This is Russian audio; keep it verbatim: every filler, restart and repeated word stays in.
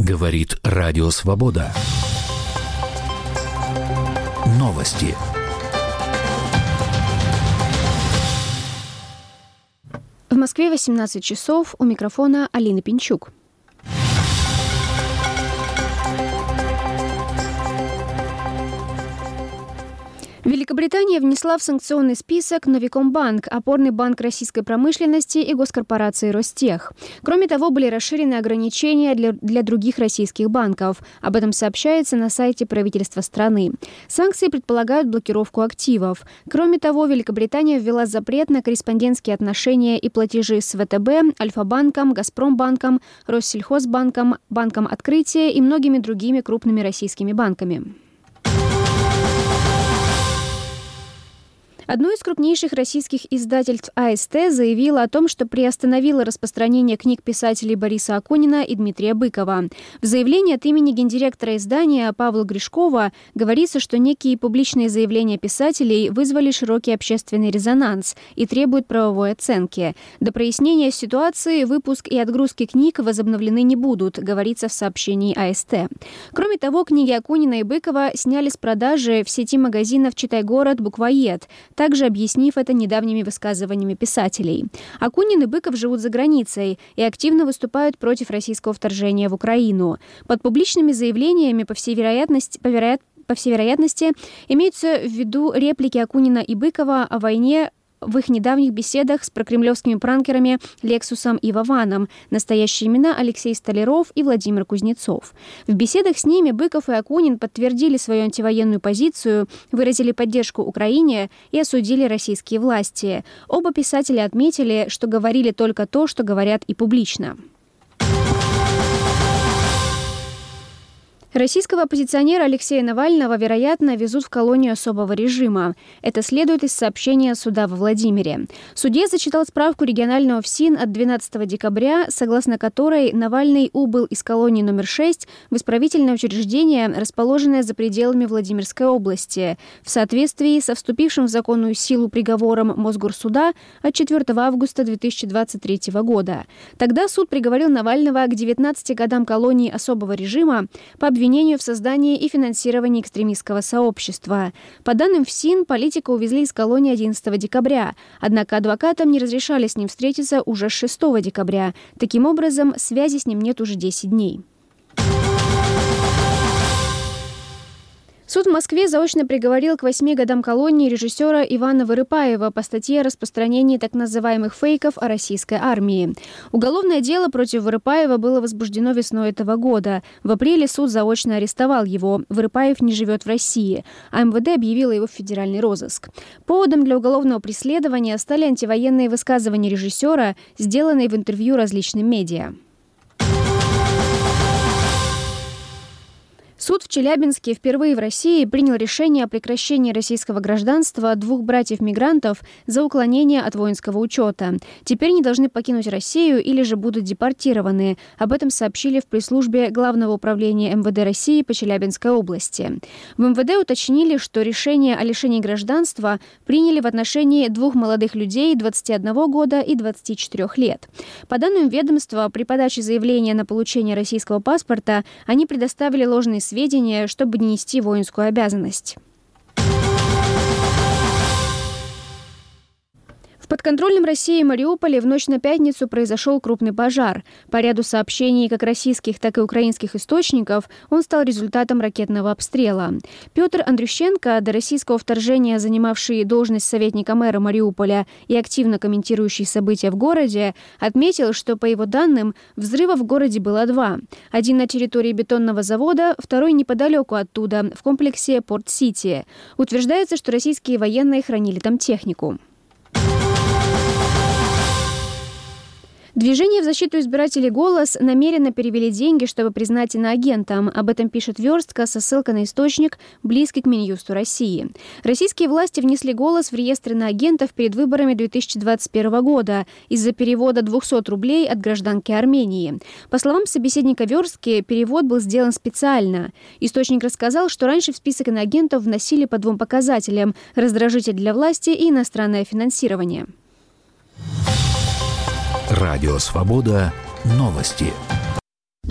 Говорит Радио Свобода. Новости. В Москве восемнадцать часов. У микрофона Алина Пинчук. Великобритания внесла в санкционный список Новикомбанк, опорный банк российской промышленности и госкорпорации Ростех. Кроме того, были расширены ограничения для, для других российских банков. Об этом сообщается на сайте правительства страны. Санкции предполагают блокировку активов. Кроме того, Великобритания ввела запрет на корреспондентские отношения и платежи с ВТБ, Альфа-банком, Газпромбанком, Россельхозбанком, Банком Открытия и многими другими крупными российскими банками. Одно из крупнейших российских издательств АСТ заявило о том, что приостановило распространение книг писателей Бориса Акунина и Дмитрия Быкова. В заявлении от имени гендиректора издания Павла Гришкова говорится, что некие публичные заявления писателей вызвали широкий общественный резонанс и требуют правовой оценки. До прояснения ситуации выпуск и отгрузки книг возобновлены не будут, говорится в сообщении АСТ. Кроме того, книги Акунина и Быкова сняли с продажи в сети магазинов «Читай-город», «Буквоед», также объяснив это недавними высказываниями писателей. Акунин и Быков живут за границей и активно выступают против российского вторжения в Украину. Под публичными заявлениями, по всей вероятности, по, вероят... по всей вероятности, имеются в виду реплики Акунина и Быкова о войне в их недавних беседах с прокремлевскими пранкерами Лексусом и Вованом, настоящие имена Алексей Столяров и Владимир Кузнецов. В беседах с ними Быков и Акунин подтвердили свою антивоенную позицию, выразили поддержку Украине и осудили российские власти. Оба писателя отметили, что говорили только то, что говорят и публично. Российского оппозиционера Алексея Навального, вероятно, везут в колонию особого режима. Это следует из сообщения суда во Владимире. Судья зачитал справку регионального ФСИН от двенадцатого декабря, согласно которой Навальный убыл из колонии номер шесть в исправительное учреждение, расположенное за пределами Владимирской области, в соответствии со вступившим в законную силу приговором Мосгорсуда от четвёртого августа две тысячи двадцать третьего года. Тогда суд приговорил Навального к девятнадцати годам колонии особого режима по обвинению в создании и финансировании экстремистского сообщества. По данным ФСИН, политика увезли из колонии одиннадцатого декабря, однако адвокатам не разрешали с ним встретиться уже с шестого декабря. Таким образом, связи с ним нет уже десять дней. Суд в Москве заочно приговорил к восьми годам колонии режиссера Ивана Вырыпаева по статье о распространении так называемых фейков о российской армии. Уголовное дело против Вырыпаева было возбуждено весной этого года. В апреле суд заочно арестовал его. Вырыпаев не живет в России, а эм вэ дэ объявило его в федеральный розыск. Поводом для уголовного преследования стали антивоенные высказывания режиссера, сделанные в интервью различным медиа. Суд в Челябинске впервые в России принял решение о прекращении российского гражданства двух братьев-мигрантов за уклонение от воинского учета. Теперь они должны покинуть Россию или же будут депортированы. Об этом сообщили в пресс-службе Главного управления эм вэ дэ России по Челябинской области. В эм вэ дэ уточнили, что решение о лишении гражданства приняли в отношении двух молодых людей двадцати одного года и двадцати четырёх лет. По данным ведомства, при подаче заявления на получение российского паспорта они предоставили ложные сведения, сведения, чтобы не нести воинскую обязанность. В подконтрольном России Мариуполе в ночь на пятницу произошел крупный пожар. По ряду сообщений как российских, так и украинских источников он стал результатом ракетного обстрела. Петр Андрющенко, до российского вторжения занимавший должность советника мэра Мариуполя и активно комментирующий события в городе, отметил, что, по его данным, взрывов в городе было два. Один на территории бетонного завода, второй неподалеку оттуда, в комплексе Порт-Сити. Утверждается, что российские военные хранили там технику. Движение в защиту избирателей «Голос» намеренно перевели деньги, чтобы признать иноагентом. Об этом пишет «Верстка» со ссылкой на источник, близкий к Минюсту России. Российские власти внесли «Голос» в реестр иноагентов перед выборами две тысячи двадцать первого года из-за перевода двухсот рублей от гражданки Армении. По словам собеседника «Верстки», перевод был сделан специально. Источник рассказал, что раньше в список иноагентов вносили по двум показателям – раздражитель для власти и иностранное финансирование. Радио Свобода. Новости.